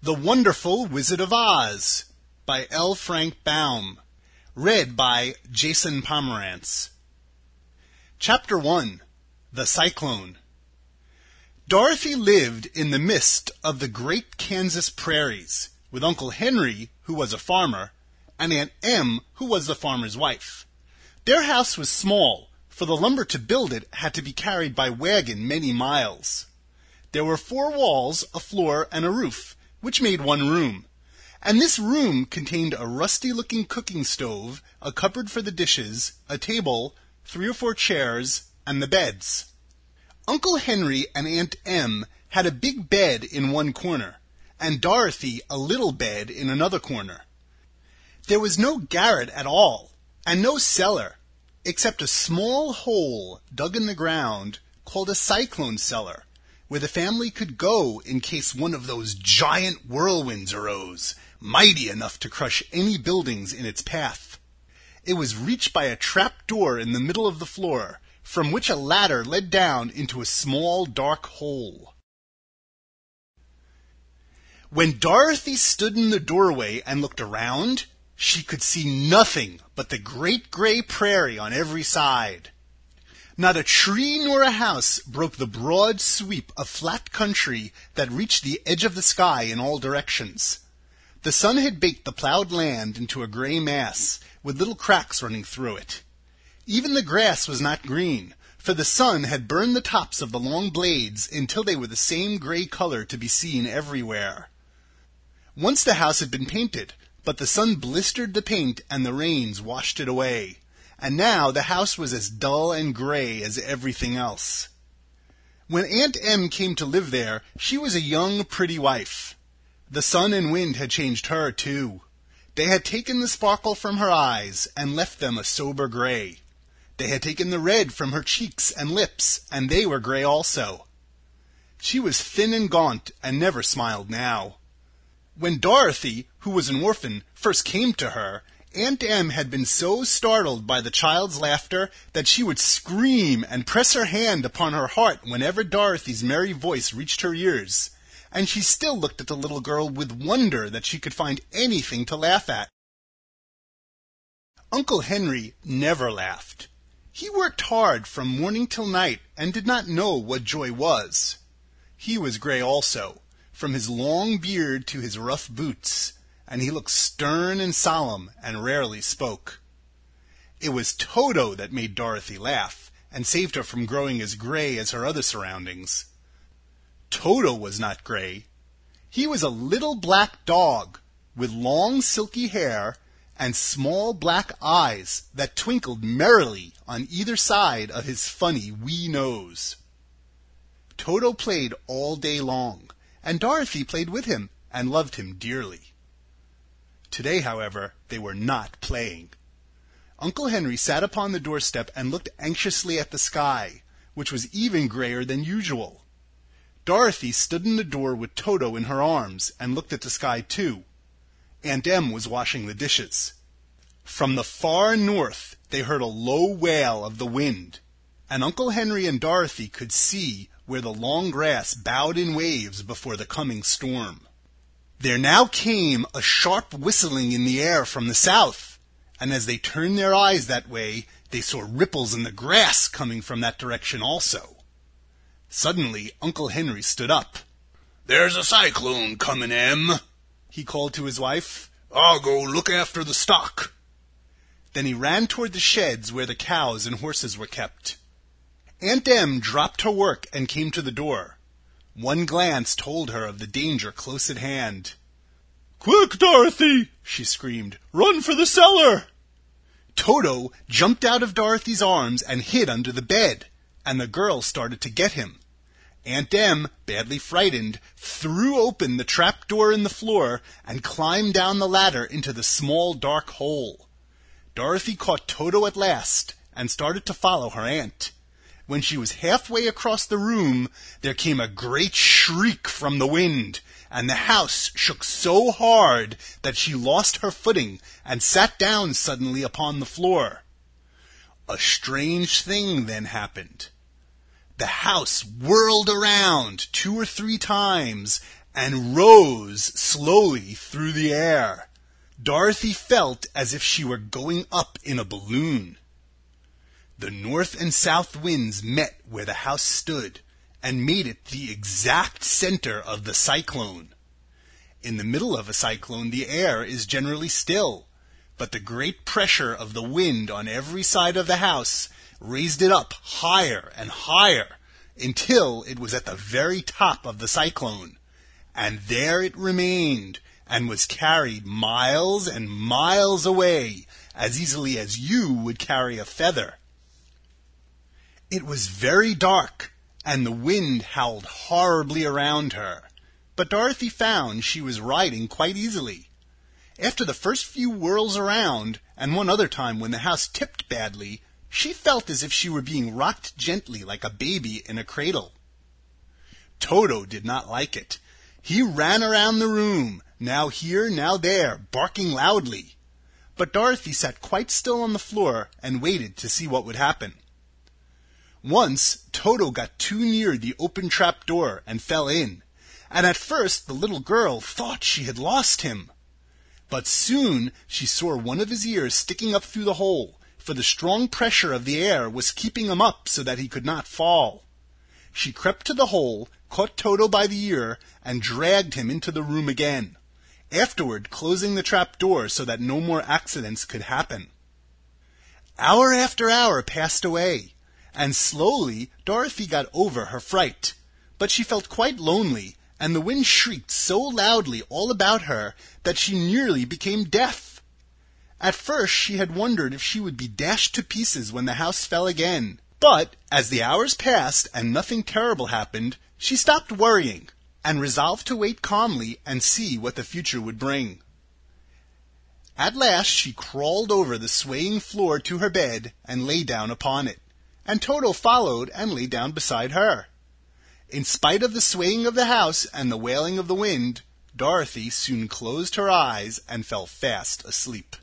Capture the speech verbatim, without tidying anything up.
The Wonderful Wizard of Oz by L. Frank Baum. Read by Jason Pomerantz. Chapter one. The Cyclone. Dorothy lived in the midst of the great Kansas prairies, with Uncle Henry, who was a farmer, and Aunt Em, who was the farmer's wife. Their house was small, for the lumber to build it had to be carried by wagon many miles. There were four walls, a floor, and a roof, which made one room. And this room contained a rusty-looking cooking stove, a cupboard for the dishes, a table, three or four chairs, and the beds. Uncle Henry and Aunt Em had a big bed in one corner, and Dorothy a little bed in another corner. There was no garret at all, and no cellar, except a small hole dug in the ground called a cyclone cellar, where the family could go in case one of those giant whirlwinds arose, mighty enough to crush any buildings in its path. It was reached by a trap door in the middle of the floor, from which a ladder led down into a small dark hole. When Dorothy stood in the doorway and looked around, she could see nothing but the great gray prairie on every side. Not a tree nor a house broke the broad sweep of flat country that reached the edge of the sky in all directions. The sun had baked the plowed land into a gray mass, with little cracks running through it. Even the grass was not green, for the sun had burned the tops of the long blades until they were the same gray color to be seen everywhere. Once the house had been painted, but the sun blistered the paint and the rains washed it away. And now the house was as dull and gray as everything else. When Aunt Em came to live there, she was a young, pretty wife. The sun and wind had changed her, too. They had taken the sparkle from her eyes and left them a sober gray. They had taken the red from her cheeks and lips, and they were gray also. She was thin and gaunt and never smiled now. When Dorothy, who was an orphan, first came to her, Aunt Em had been so startled by the child's laughter that she would scream and press her hand upon her heart whenever Dorothy's merry voice reached her ears, and she still looked at the little girl with wonder that she could find anything to laugh at. Uncle Henry never laughed. He worked hard from morning till night and did not know what joy was. He was gray also, from his long beard to his rough boots, and he looked stern and solemn and rarely spoke. It was Toto that made Dorothy laugh and saved her from growing as gray as her other surroundings. Toto was not gray. He was a little black dog with long silky hair and small black eyes that twinkled merrily on either side of his funny wee nose. Toto played all day long, and Dorothy played with him and loved him dearly. Today, however, they were not playing. Uncle Henry sat upon the doorstep and looked anxiously at the sky, which was even grayer than usual. Dorothy stood in the door with Toto in her arms and looked at the sky too. Aunt Em was washing the dishes. From the far north they heard a low wail of the wind, and Uncle Henry and Dorothy could see where the long grass bowed in waves before the coming storm. There now came a sharp whistling in the air from the south, and as they turned their eyes that way, they saw ripples in the grass coming from that direction also. Suddenly, Uncle Henry stood up. "There's a cyclone coming, Em," he called to his wife. "I'll go look after the stock." Then he ran toward the sheds where the cows and horses were kept. Aunt Em dropped her work and came to the door. One glance told her of the danger close at hand. "Quick, Dorothy!" she screamed. "Run for the cellar!" Toto jumped out of Dorothy's arms and hid under the bed, and the girl started to get him. Aunt Em, badly frightened, threw open the trap door in the floor and climbed down the ladder into the small dark hole. Dorothy caught Toto at last and started to follow her aunt. When she was halfway across the room, there came a great shriek from the wind, and the house shook so hard that she lost her footing and sat down suddenly upon the floor. A strange thing then happened. The house whirled around two or three times, and rose slowly through the air. Dorothy felt as if she were going up in a balloon. The north and south winds met where the house stood and made it the exact center of the cyclone. In the middle of a cyclone, the air is generally still, but the great pressure of the wind on every side of the house raised it up higher and higher until it was at the very top of the cyclone. And there it remained and was carried miles and miles away as easily as you would carry a feather. It was very dark, and the wind howled horribly around her, but Dorothy found she was riding quite easily. After the first few whirls around, and one other time when the house tipped badly, she felt as if she were being rocked gently like a baby in a cradle. Toto did not like it. He ran around the room, now here, now there, barking loudly. But Dorothy sat quite still on the floor and waited to see what would happen. Once, Toto got too near the open trap door and fell in, and at first the little girl thought she had lost him. But soon she saw one of his ears sticking up through the hole, for the strong pressure of the air was keeping him up so that he could not fall. She crept to the hole, caught Toto by the ear, and dragged him into the room again, afterward closing the trap door so that no more accidents could happen. Hour after hour passed away, and slowly Dorothy got over her fright, but she felt quite lonely, and the wind shrieked so loudly all about her that she nearly became deaf. At first she had wondered if she would be dashed to pieces when the house fell again, but as the hours passed and nothing terrible happened, she stopped worrying and resolved to wait calmly and see what the future would bring. At last she crawled over the swaying floor to her bed and lay down upon it, and Toto followed and lay down beside her. In spite of the swaying of the house and the wailing of the wind, Dorothy soon closed her eyes and fell fast asleep.